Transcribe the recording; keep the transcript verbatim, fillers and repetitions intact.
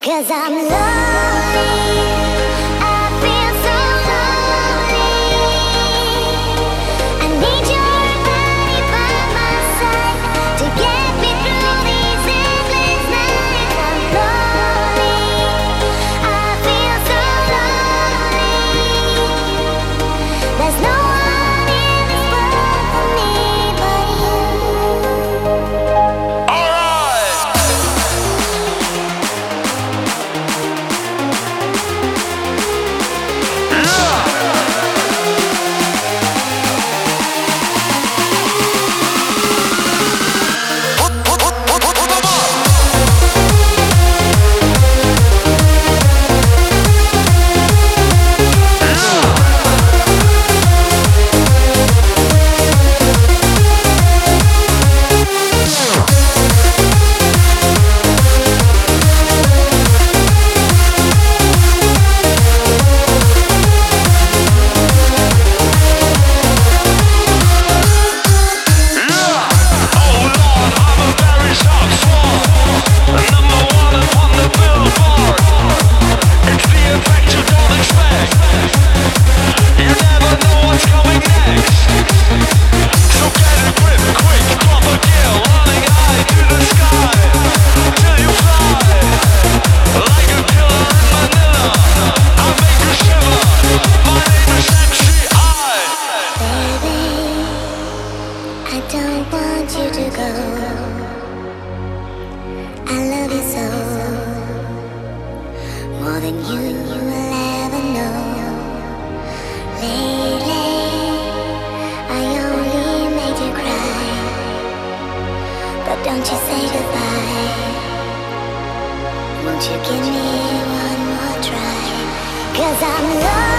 'Cause I'm lonely, I feel so lonely. I need your body by my side to get me through these endless nights. I'm lonely, I feel so lonely. There's no one in this world for me but you. Don't you say goodbye. Won't you give me one more try? 'Cause I'm lost.